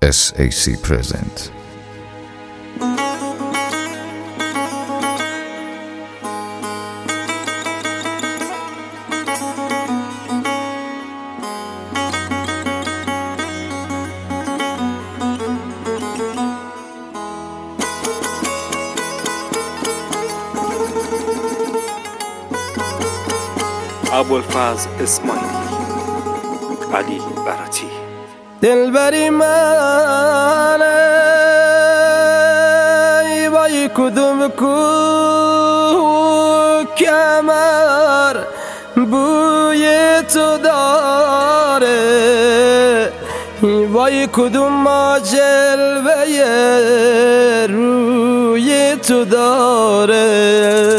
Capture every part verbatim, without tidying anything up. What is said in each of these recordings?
S A C present. ابوالفضل اسماعیلی، علی براتی. دلبری من ای وای کدوم کو کمر بوی تو داره، وای کدوم ما جلوه روی تو داره.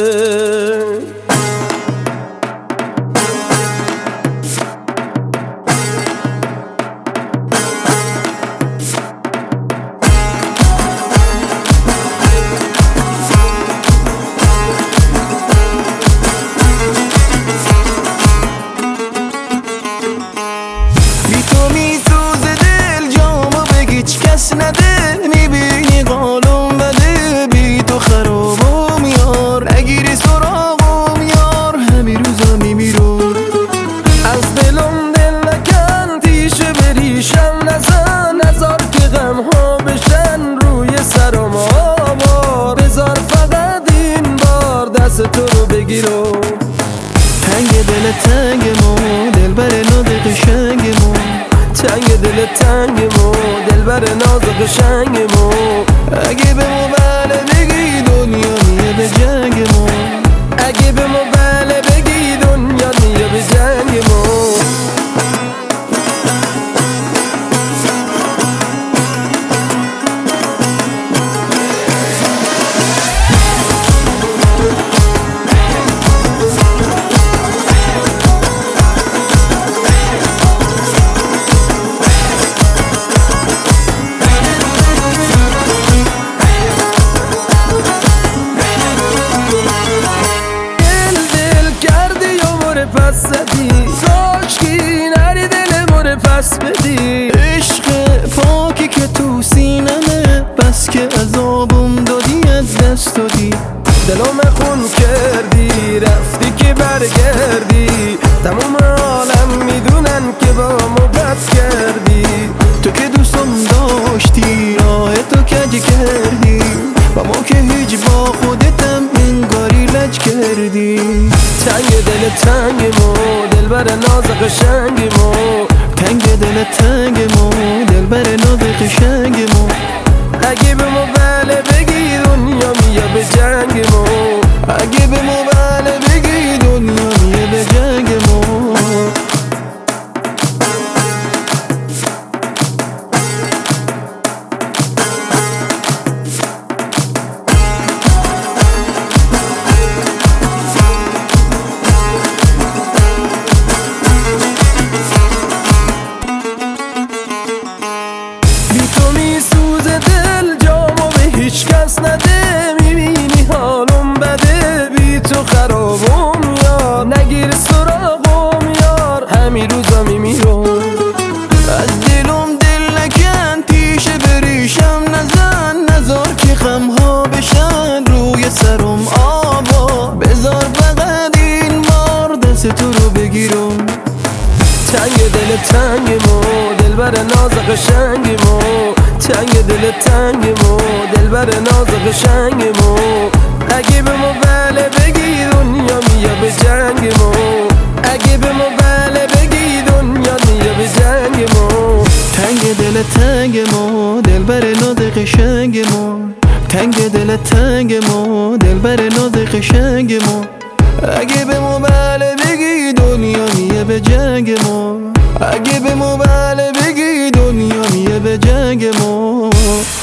نده میبینی قالم بده، بی تو خرابم یار، نگیری سراغم یار، همین روزا میمیرم. از دلم دل نکن تیشه بریشم نزن، نزار که غم ها بشن روی سرم آوار، بذار فقط این بار دست تو رو بگیرم. تنگ دل تنگ ما دل بر ناد قشنگ ما، تنگ دل تنگ ما دل بر ناز قشنگ ما. اگه به ما بله بگی دنیا میه به جنگ ما، اگه به ما بله بگی دنیا میه به جنگ ما. پس زدی کاشکی نری دل مور پس بدی، عشق پاکی که تو سینمه بس که عذابم دادی از دست دادی. دلم خون کردی رفتی که برگردی، تموم عالم میدونن که با ما بد کردی. تو که دوستم داشتی راه تو کج کردی، با ما که هیچ با خودتم انگاری لج کردی. تنگ دل تنگ ما دل بر ناز قشنگ ما، تنگ دل تنگ ما دل بر ناز قشنگ ما. اگه به ما بله بگی دنیا میه به جنگ ما، اگه به ما بله بگی دنیا میه به جنگ ما. هیچ کس نده میبینی حالم بده، بی تو خرابم یار، نگیر سراغم یار، همین روزا میمیرم. از دلم دل نکن تیشه بریشم نزن، نزار که غمها بشن روی سرم آوا، بذار فقط این بار دست تو رو بگیرم. تنگ دل تنگ ما دل بر ناز قشنگ ما، تنگ دل تنگ ما دل بر ناز قشنگ ما. اگه به ما بله بگی دنیا میه به جنگ ما، اگه به ما بله بگی دنیا میه به جنگ ما. تنگ دل تنگ ما دل بر ناز قشنگ ما، تنگ دل تنگ ما دل بر ناز قشنگ ما. اگه به ما بله بگی دنیا میه به جنگ ما، اگه به ما بله بگی دنیا میه به جنگ ما.